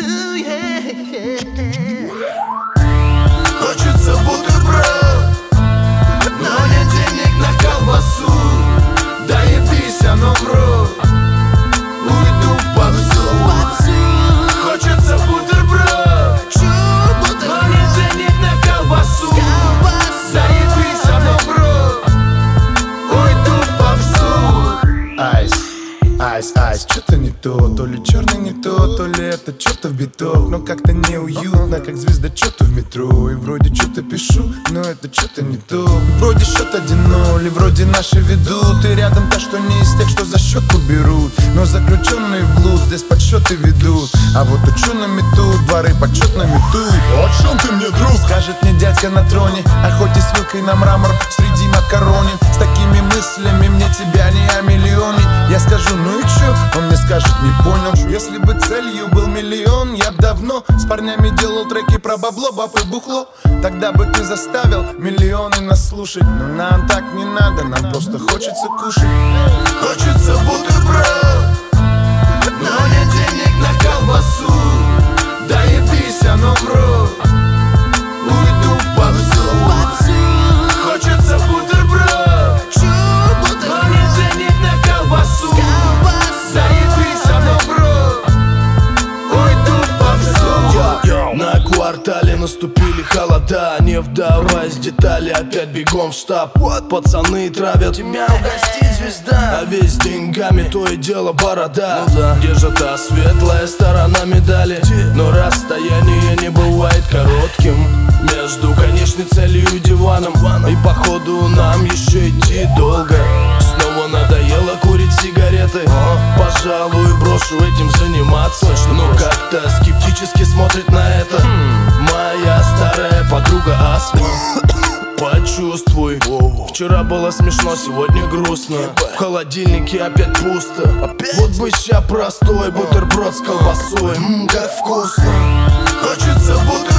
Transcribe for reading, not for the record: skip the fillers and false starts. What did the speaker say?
Хочется бутерброд, но нет денег на колбасу. Да ебись оно в рот, уйду в попсу. Хочется бутерброд, но нет денег на колбасу. Да ебись оно в рот, уйду в попсу. Айс, что-то не то ли черный не то ли это чертов биток. Но как-то неуютно, как звездочету в метро. И вроде что-то пишу, но это что-то не то. Вроде счет 1-0, и вроде наши ведут. И рядом та, что не из тех, что за счетку берут. Но заключенные вглубь здесь подсчеты ведут. А вот учеными тут дворы почетно метут. О чем ты мне, друг? Скажет мне дядька на троне, охотясь с вилкой на мрамор среди макаронин. С такими мыслями мне тебя не о миллионе. Я скажу, ну и чё? Он мне скажет, не понял. Если бы целью был миллион, я б давно с парнями делал треки про бабло, баб и бухло. Тогда бы ты заставил миллионы нас слушать. Но нам так не надо, нам просто хочется кушать. Хочется бутерброд, но нет денег на колбасу. Да ебись оно в рот, уйду в попсу. Хочется бутерброд, но нет денег на колбасу. Да ебись оно в рот, уйду в попсу. На квартале наступили холода, не вдаваясь в детали, опять бегом в штаб. Пацаны травят, тебя угостит звезда, а весь деньгами, то и дело борода. Где же та светлая сторона медали? Но расстояние не бывает коротким между конечной целью и диваном. И походу нам еще идти долго. Снова надоело курить сигареты. Пожалуй, брошу этим заниматься. Но как-то скептически смотрит на это моя старая подруга Асма. Почувствуй, вчера было смешно, сегодня грустно. В холодильнике опять пусто. Вот бы ща простой бутерброд с колбасой, как вкусно. Хочется бутерброд,